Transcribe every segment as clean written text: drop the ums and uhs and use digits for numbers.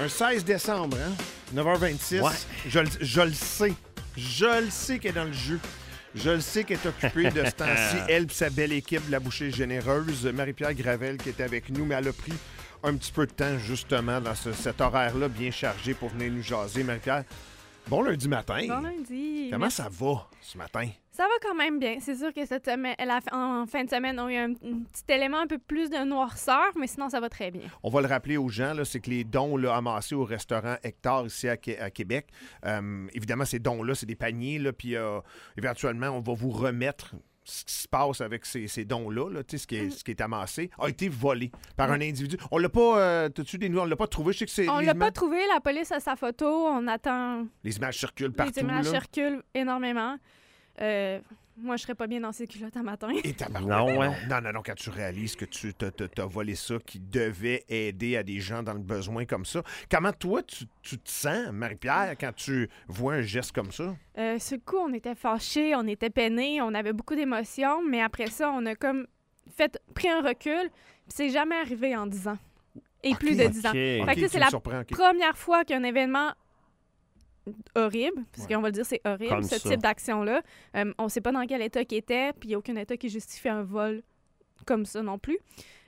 Un 16 décembre, hein? 9h26. Ouais. Je le sais. Je le sais qu'elle est dans le jeu. Je le sais qu'elle est occupée de ce temps-ci. Elle et sa belle équipe de la Bouchée Généreuse. Marie-Pierre Gravel qui était avec nous, mais elle a pris un petit peu de temps, justement, dans cet horaire-là bien chargé pour venir nous jaser. Marie-Pierre, bon lundi matin. Bon lundi. Comment ça va ce matin? Ça va quand même bien. C'est sûr que cette semaine, en fin de semaine, on a eu un petit élément un peu plus de noirceur, mais sinon, ça va très bien. On va le rappeler aux gens, là, c'est que les dons là, amassés au restaurant Hectare ici à Québec, évidemment, ces dons-là, c'est des paniers, là, puis éventuellement, on va vous remettre ce qui se passe avec ces dons-là, là, ce qui est amassé, a été volé par un individu. On l'a pas, t'as-tu des nouvelles? On l'a pas trouvé? Je sais que c'est On l'a pas trouvé, la police a sa photo, on attend... Les images circulent partout. Les images là. circulent énormément. Moi, je serais pas bien dans ces culottes à matin. Et Non, ouais. non, quand tu réalises que tu t'as volé ça qui devait aider à des gens dans le besoin comme ça, comment toi, tu te sens, Marie-Pierre, quand tu vois un geste comme ça? Sur le coup, on était fâchés, on était peinés, on avait beaucoup d'émotions, mais après ça, on a comme pris un recul, puis c'est jamais arrivé en 10 ans. Et plus de 10 ans. Fait que là, c'est la première fois qu'un événement horrible, parce qu'on va le dire, c'est horrible, comme ce ça. type d'action-là. On ne sait pas dans quel état qu'il était, puis il n'y a aucun état qui justifie un vol comme ça non plus.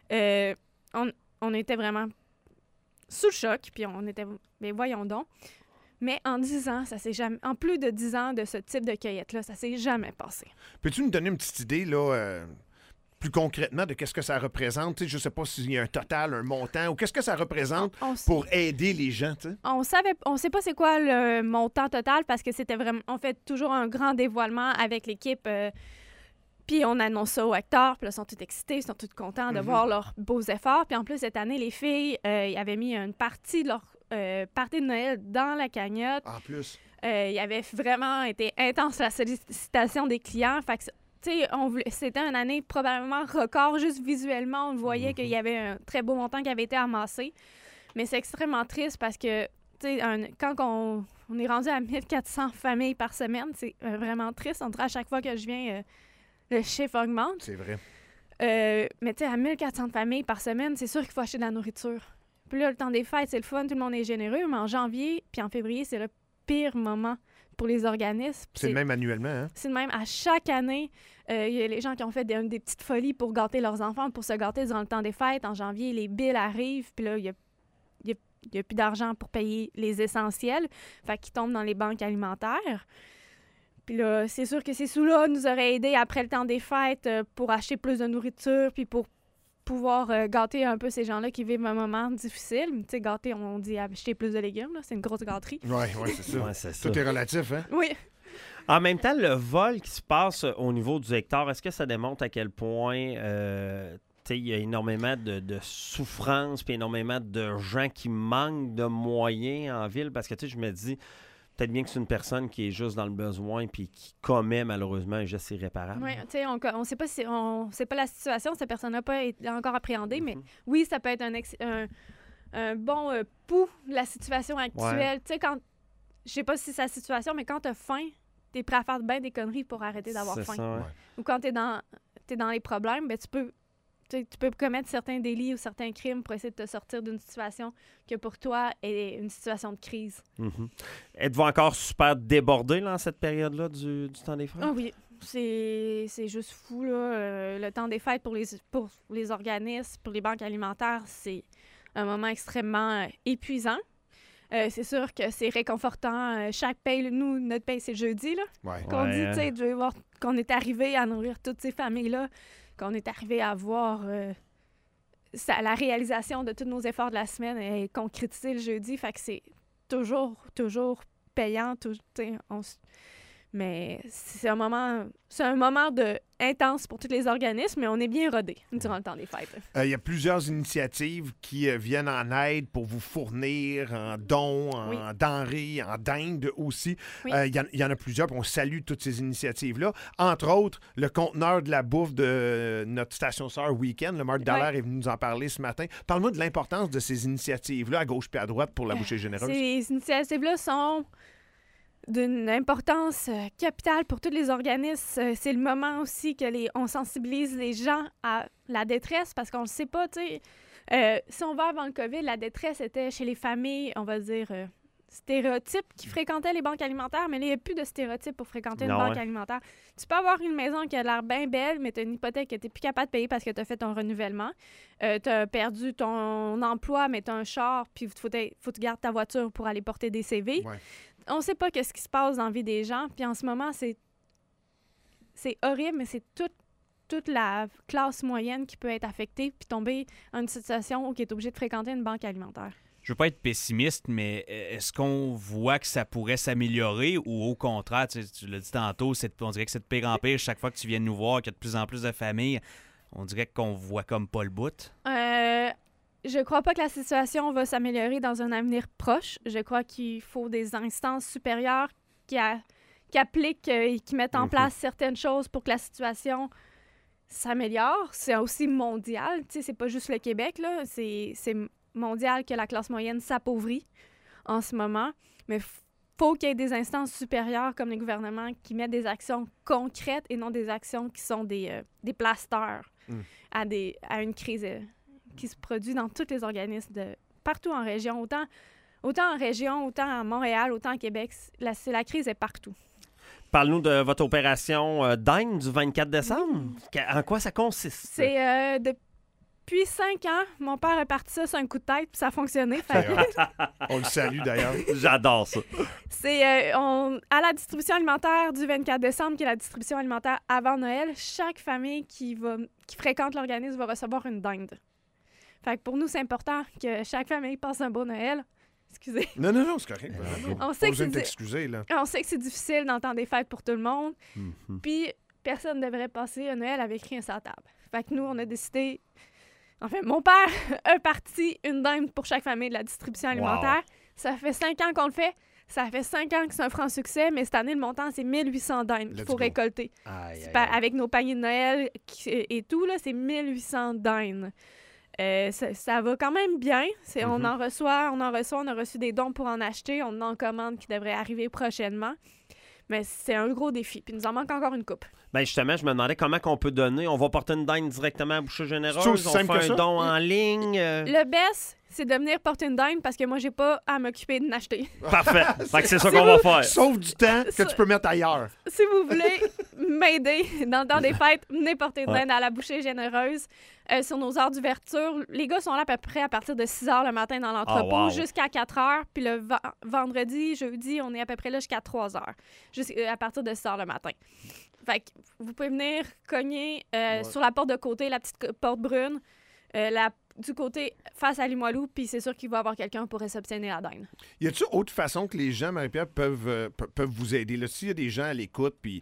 On était vraiment sous le choc, puis on était... Mais voyons donc. Mais en 10 ans, ça s'est jamais... En plus de 10 ans de ce type de cueillette-là, ça s'est jamais passé. Peux-tu nous donner une petite idée, là, plus concrètement, de qu'est-ce que ça représente? T'sais, je sais pas s'il y a un total, un montant, ou qu'est-ce que ça représente pour aider les gens, t'sais? On sait pas c'est quoi le montant total, parce que c'était vraiment... On fait toujours un grand dévoilement avec l'équipe... Puis on annonce ça aux Hectare, puis là, ils sont tous excités, ils sont tous contents de voir leurs beaux efforts. Puis en plus, cette année, les filles, ils avaient mis une partie de leur party de Noël dans la cagnotte. En plus. Il avait vraiment été intense la sollicitation des clients. Fait que, tu sais, c'était une année probablement record. Juste visuellement, on voyait qu'il y avait un très beau montant qui avait été amassé. Mais c'est extrêmement triste parce que, tu sais, quand on est rendu à 1400 familles par semaine, c'est vraiment triste. On dirait à chaque fois que je viens... le chiffre augmente. C'est vrai. Mais tu sais, à 1400 familles par semaine, c'est sûr qu'il faut acheter de la nourriture. Puis là, le temps des fêtes, c'est le fun, tout le monde est généreux, mais en janvier puis en février, c'est le pire moment pour les organismes. C'est le même annuellement, hein? C'est le même. À chaque année, il y a les gens qui ont fait des petites folies pour gâter leurs enfants, pour se gâter durant le temps des fêtes. En janvier, les billes arrivent, puis là, il y a plus d'argent pour payer les essentiels. Fait qu'ils tombent dans les banques alimentaires. Puis là, c'est sûr que ces sous-là nous auraient aidés après le temps des fêtes pour acheter plus de nourriture puis pour pouvoir gâter un peu ces gens-là qui vivent un moment difficile. Tu sais, gâter, on dit acheter plus de légumes, là. C'est une grosse gâterie. Oui, c'est ça. Ouais, c'est ça. Tout est relatif, hein? Oui. En même temps, le vol qui se passe au niveau du Hectare, est-ce que ça démontre à quel point il y a énormément de souffrance puis énormément de gens qui manquent de moyens en ville? Parce que je me dis... Peut-être bien que c'est une personne qui est juste dans le besoin puis qui commet malheureusement un geste irréparable. Oui, tu sais, on sait pas on sait pas la situation, cette personne n'a pas été encore appréhendée, mais oui, ça peut être un bon pouls de la situation actuelle. Ouais. Tu sais, quand, je sais pas si c'est sa situation, mais quand t'as faim, t'es prêt à faire bien des conneries pour arrêter d'avoir faim. Ça, ouais. Ou quand t'es dans les problèmes, ben tu peux commettre certains délits ou certains crimes pour essayer de te sortir d'une situation que pour toi est une situation de crise. Mm-hmm. Êtes-vous encore super débordé là, en cette période-là du temps des fêtes? Ah oui, c'est juste fou, là. Le temps des fêtes pour les organismes, pour les banques alimentaires, c'est un moment extrêmement épuisant. C'est sûr que c'est réconfortant. Chaque paye, nous, notre paye, c'est le jeudi, là. Ouais. Qu'on dit, tu sais, de voir qu'on est arrivé à nourrir toutes ces familles-là, qu'on est arrivé à voir la réalisation de tous nos efforts de la semaine et concrétiser le jeudi. Fait que c'est toujours payant. Mais c'est un moment intense pour tous les organismes, mais on est bien rodés durant le temps des fêtes. Il y a plusieurs initiatives qui viennent en aide pour vous fournir en dons, en denrées, en dinde aussi. Oui. Il y en a plusieurs, puis on salue toutes ces initiatives-là. Entre autres, le conteneur de la bouffe de notre station sœur Week-end, le Marc Dallaire est venu nous en parler ce matin. Parle-moi de l'importance de ces initiatives-là, à gauche puis à droite, pour la Bouchée Généreuse. Ces initiatives-là sont d'une importance capitale pour tous les organismes. C'est le moment aussi que on sensibilise les gens à la détresse parce qu'on ne le sait pas, tu sais. Si on va avant le COVID, la détresse était chez les familles, on va dire, stéréotypes qui fréquentaient les banques alimentaires, mais là, il n'y a plus de stéréotypes pour fréquenter une banque alimentaire. Tu peux avoir une maison qui a l'air bien belle, mais tu as une hypothèque que tu n'es plus capable de payer parce que tu as fait ton renouvellement. Tu as perdu ton emploi, mais tu as un char, puis faut que tu gardes ta voiture pour aller porter des CV. Ouais. On ne sait pas ce qui se passe dans la vie des gens. Puis en ce moment, c'est horrible, mais c'est toute la classe moyenne qui peut être affectée puis tomber dans une situation où elle est obligée de fréquenter une banque alimentaire. Je veux pas être pessimiste, mais est-ce qu'on voit que ça pourrait s'améliorer ou au contraire, tu l'as dit tantôt, on dirait que c'est de pire en pire chaque fois que tu viens nous voir, qu'il y a de plus en plus de familles, on dirait qu'on voit comme pas le bout? Je crois pas que la situation va s'améliorer dans un avenir proche. Je crois qu'il faut des instances supérieures qui appliquent et qui mettent en place certaines choses pour que la situation s'améliore. C'est aussi mondial, tu sais, c'est pas juste le Québec, là. C'est mondial que la classe moyenne s'appauvrit en ce moment. Mais faut qu'il y ait des instances supérieures comme les gouvernements qui mettent des actions concrètes et non des actions qui sont des plasters à une crise qui se produit dans tous les organismes partout en région, autant en région, autant à Montréal, autant à Québec. La crise est partout. Parle-nous de votre opération Dinde du 24 décembre. En quoi ça consiste? C'est depuis 5 ans, mon père a parti ça sur un coup de tête, puis ça a fonctionné. On le salue d'ailleurs. J'adore ça. C'est à la distribution alimentaire du 24 décembre, qui est la distribution alimentaire avant Noël, chaque famille qui fréquente l'organisme va recevoir une dinde. Fait que pour nous, c'est important que chaque famille passe un beau Noël. Excusez. Non, c'est correct. On sait que t'excuser, là. On sait que c'est difficile dans le temps des fêtes pour tout le monde. Puis, personne ne devrait passer un Noël avec rien sur la table. Fait que nous, on a décidé... En fait, mon père a parti une dinde pour chaque famille de la distribution alimentaire. Wow. Ça fait 5 ans qu'on le fait. Ça fait 5 ans que c'est un franc succès, mais cette année, le montant, c'est 1800 dindes qu'il faut récolter. Avec nos paniers de Noël et tout, là, c'est 1800 dindes. Ça va quand même bien. On en reçoit, on a reçu des dons pour en acheter. On en commande qui devrait arriver prochainement. Mais c'est un gros défi. Puis il nous en manque encore une coupe. Bien, justement, je me demandais comment on peut donner. On va porter une dinde directement à Boucher Généreuse. On fait un don en ligne. Le best, c'est de venir porter une dinde parce que moi, j'ai pas à m'occuper de l'acheter. Parfait. Fait que c'est ça qu'on va faire. Sauve du temps que tu peux mettre ailleurs. Si vous voulez m'aider dans le temps des fêtes, venez porter une dinde à la Boucher Généreuse. Sur nos heures d'ouverture, les gars sont là à peu près à partir de 6 h le matin dans l'entrepôt jusqu'à 4 h. Puis le vendredi, jeudi, on est à peu près là jusqu'à 3 h. À partir de 6 h le matin. Fait que vous pouvez venir cogner sur la porte de côté, la petite porte brune, du côté face à Limoilou, puis c'est sûr qu'il va y avoir quelqu'un pour réceptionner la dinde. Y a-t-il autre façon que les gens, Marie-Pierre, peuvent vous aider? Là, s'il y a des gens à l'écoute, puis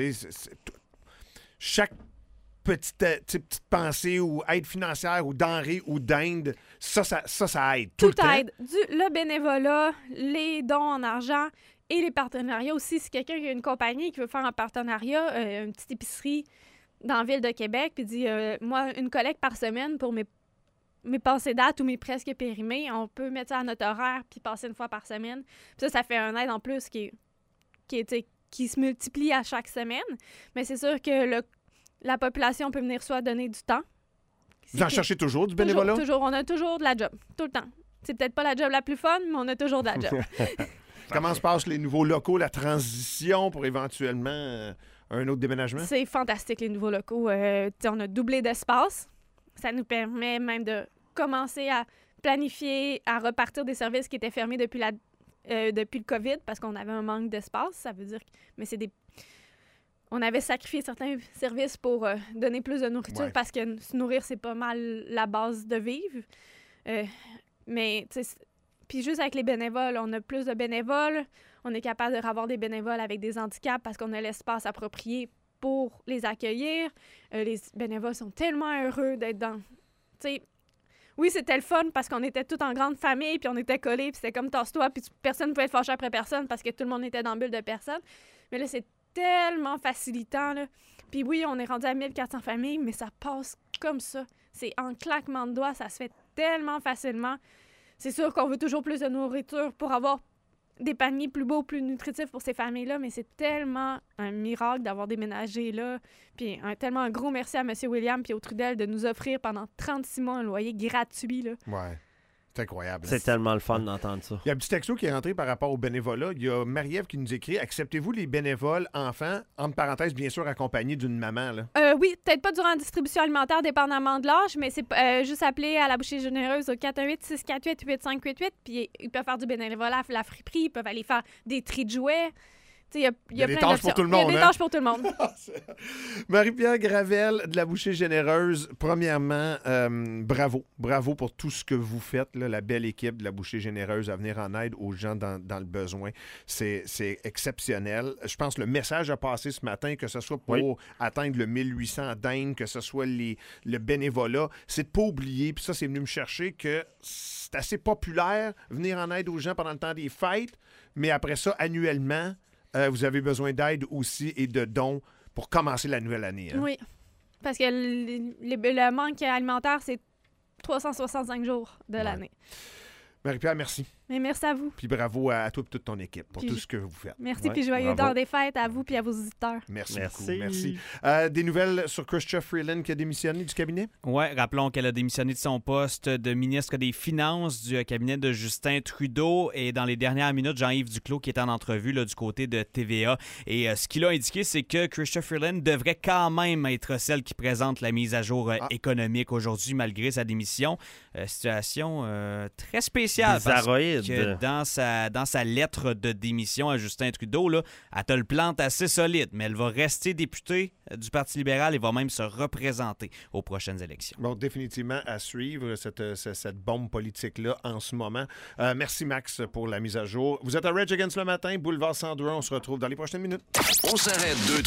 chaque petite pensée ou aide financière ou denrée ou dinde, ça aide tout le temps. Tout aide. Le bénévolat, les dons en argent et les partenariats aussi. Si quelqu'un qui a une compagnie qui veut faire un partenariat, une petite épicerie dans la ville de Québec, puis dit moi, une collecte par semaine pour mes passées dates ou mes presque périmés, on peut mettre ça à notre horaire puis passer une fois par semaine. Puis ça fait un aide en plus qui se multiplie à chaque semaine. Mais c'est sûr que la population peut venir soit donner du temps. Vous en cherchez toujours du bénévolat? Toujours. On a toujours de la job, tout le temps. C'est peut-être pas la job la plus fun, mais on a toujours de la job. Comment se passent les nouveaux locaux, la transition pour éventuellement un autre déménagement? C'est fantastique, les nouveaux locaux. On a doublé d'espace. Ça nous permet même de commencer à planifier, à repartir des services qui étaient fermés depuis le COVID parce qu'on avait un manque d'espace. Ça veut dire on avait sacrifié certains services pour donner plus de nourriture parce que se nourrir, c'est pas mal la base de vivre. Mais, tu sais, puis juste avec les bénévoles, on a plus de bénévoles. On est capable de avoir des bénévoles avec des handicaps parce qu'on a l'espace approprié pour les accueillir. Les bénévoles sont tellement heureux d'être dans... Tu sais, oui, c'était le fun parce qu'on était tous en grande famille puis on était collés puis c'était comme tasse-toi puis personne ne pouvait être fâché après personne parce que tout le monde était dans le bulle de personne. Mais là, c'est tellement facilitant, là. Puis oui, on est rendu à 1400 familles, mais ça passe comme ça. C'est en claquement de doigts, ça se fait tellement facilement. C'est sûr qu'on veut toujours plus de nourriture pour avoir des paniers plus beaux, plus nutritifs pour ces familles-là, mais c'est tellement un miracle d'avoir déménagé là. Puis tellement un gros merci à M. William et au Trudel de nous offrir pendant 36 mois un loyer gratuit. Là. Ouais. C'est incroyable. C'est tellement le fun d'entendre ça. Il y a un petit texto qui est rentré par rapport au bénévolat. Il y a Marie-Ève qui nous écrit « Acceptez-vous les bénévoles enfants, entre parenthèses, bien sûr, accompagnés d'une maman? » là. Oui, peut-être pas durant la distribution alimentaire, dépendamment de l'âge, mais c'est juste appeler à la bouchée généreuse au 418-648-8588, puis ils peuvent faire du bénévolat à la friperie, ils peuvent aller faire des tris de jouets. Il y a des plein tâches pour d'options. tout le monde. Il y a des tâches pour tout le monde. Marie-Pierre Gravel de la Bouchée Généreuse, premièrement, bravo. Bravo pour tout ce que vous faites, là, la belle équipe de la Bouchée Généreuse à venir en aide aux gens dans le besoin. C'est exceptionnel. Je pense que le message a passé ce matin, que ce soit pour atteindre le 1800 dindes, que ce soit le bénévolat, c'est de ne pas oublier, puis ça, c'est venu me chercher, que c'est assez populaire venir en aide aux gens pendant le temps des fêtes, mais après ça, annuellement, vous avez besoin d'aide aussi et de dons pour commencer la nouvelle année. Hein? Oui, parce que le manque alimentaire, c'est 365 jours de l'année. Marie-Pierre, merci. Mais merci à vous. Puis bravo à toi et toute ton équipe pour Puis tout ce que vous faites. Merci, puis joyeux temps des fêtes à vous puis à vos auditeurs. Merci beaucoup. Merci. Des nouvelles sur Chrystia Freeland qui a démissionné du cabinet? Oui, rappelons qu'elle a démissionné de son poste de ministre des Finances du cabinet de Justin Trudeau. Et dans les dernières minutes, Jean-Yves Duclos qui est en entrevue là, du côté de TVA. Et ce qu'il a indiqué, c'est que Chrystia Freeland devrait quand même être celle qui présente la mise à jour économique aujourd'hui, malgré sa démission. Situation très spéciale. Bizarroïde. Que dans sa lettre de démission à Justin Trudeau, là, elle te le plante assez solide, mais elle va rester députée du Parti libéral et va même se représenter aux prochaines élections. Bon, définitivement à suivre cette bombe politique-là en ce moment. Merci Max pour la mise à jour. Vous êtes à Rage Against le matin, Boulevard 102. On se retrouve dans les prochaines minutes. On s'arrête 2